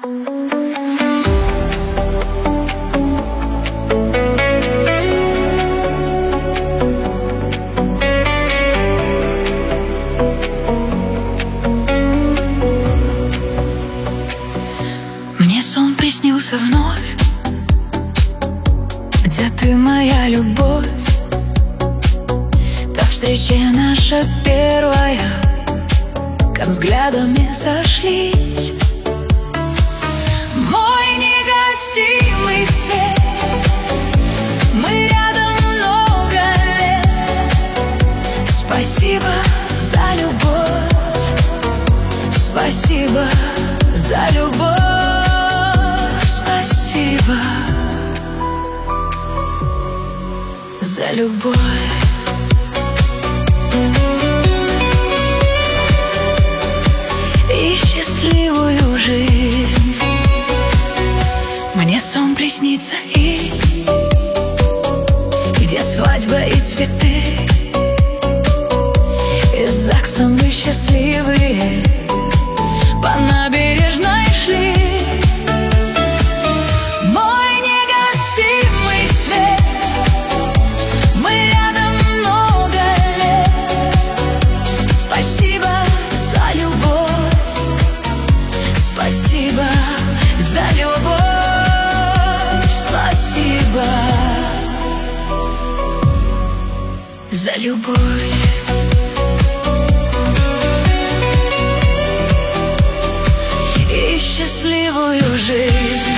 Мне сон приснился вновь, где ты, моя любовь. Та встреча наша первая, как взглядами сошлись. Мой негасимый свет, мы рядом много лет. Спасибо за любовь, спасибо за любовь. Спасибо за любовь. И счастливую жизнь. Мне сон приснится, и где свадьба и цветы, и с ЗАГСом мы счастливые по набережной шли. Мой негасимый свет, мы рядом много лет. Спасибо за любовь, спасибо за любовь. Спасибо за любовь. И счастливую жизнь.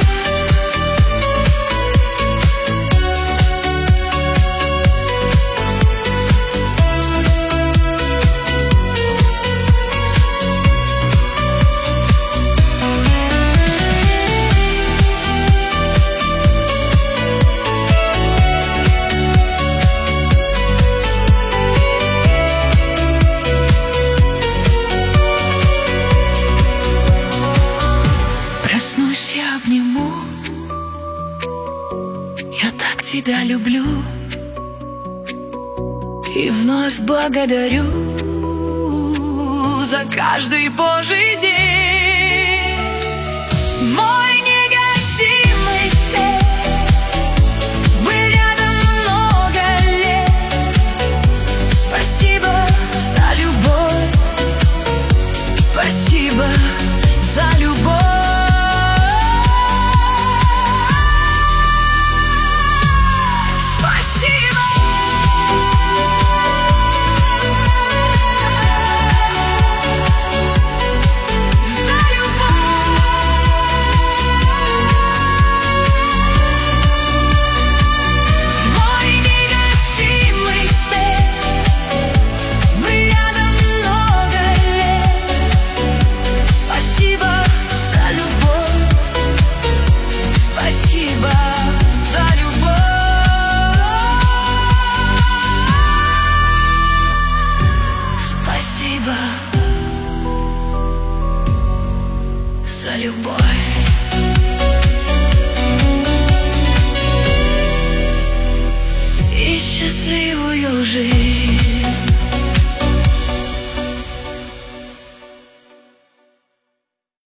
Проснусь, я обниму, я так тебя люблю, и вновь благодарю за каждый Божий день.